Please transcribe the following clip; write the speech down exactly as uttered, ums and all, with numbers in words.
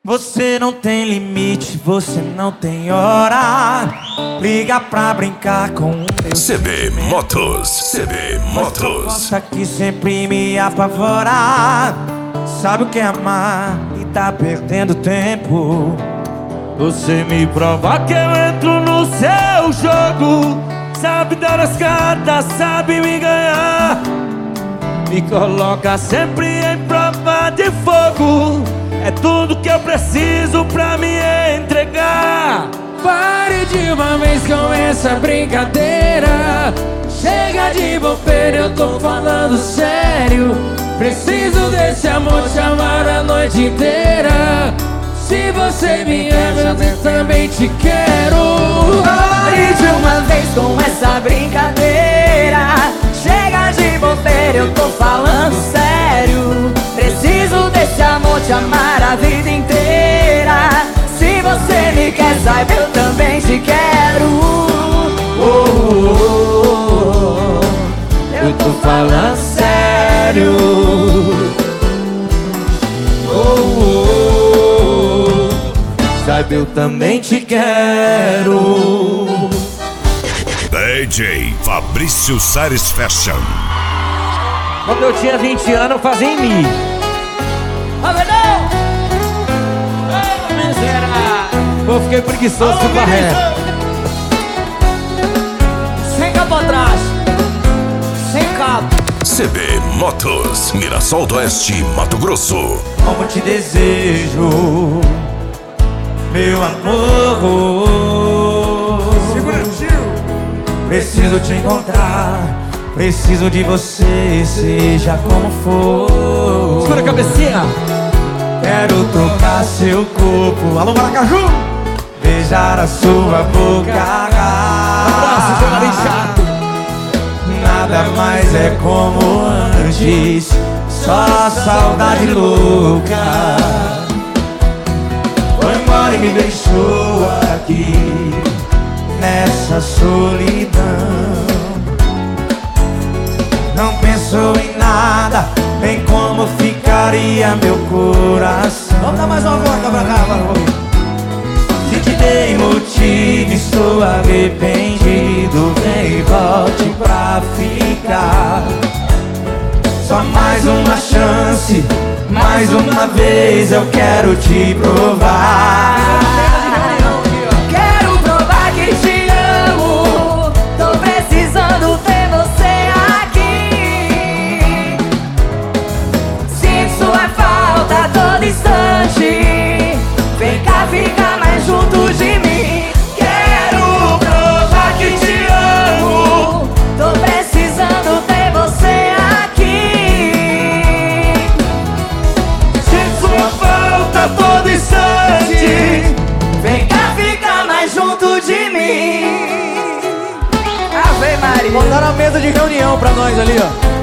Você não tem limite, você não tem hora. Liga pra brincar com o meu C B Motos, C B Motos. Nossa, que sempre me apavora. Sabe o que é amar e tá perdendo tempo. Você me prova que eu entro no seu jogo. Sabe dar as cartas, sabe me ganhar. Me coloca sempre em prova de fogo. É tudo que eu preciso pra me entregar. Pare de uma vez com essa brincadeira. Chega de bobeira, eu tô falando sério. Preciso desse amor te amar a noite inteira. Se você me ama, eu também te quero. Pare de uma vez com essa brincadeira. Chega de bobeira, eu tô falando sério. Preciso desse amor te amar a vida inteira. Se você me quer, saiba, eu também te quero. Oh, oh, oh. Eu tô falando sério. Oh, oh, oh. Saiba, eu também te quero. D J Fabrício Sares Fashion. Quando eu tinha vinte anos, eu fazia em mim. Eu fiquei preguiçoso com barré. Sem cabo atrás, sem cabo. C B Motos, Mirassol do Oeste, Mato Grosso. Como te desejo, meu amor. Segura, tio. Preciso te encontrar, preciso de você, seja como for. Segura a cabecinha. Quero tocar seu corpo. Alô, Maracaju! Beijar a sua boca. Abraço, seu nariz chato. Nada mais é como antes, só saudade louca. Foi embora e me deixou aqui nessa solidão. Não pensou em nada, nem como ficaria meu coração. Vamos dar mais uma volta pra cá, vamos. Se te dei motivo, estou arrependido. Vem e volte pra ficar. Só mais uma chance, mais uma vez eu quero te provar. Quero provar que te amo. Tô precisando ver você aqui. Sinto sua falta a todo instante. Vem cá ficar mais junto de mim. Quero provar que te amo. Tô precisando ter você aqui. Sinto sua falta a todo instante. Vem cá ficar mais junto de mim. Ave Maria. Botaram a mesa de reunião pra nós ali, ó.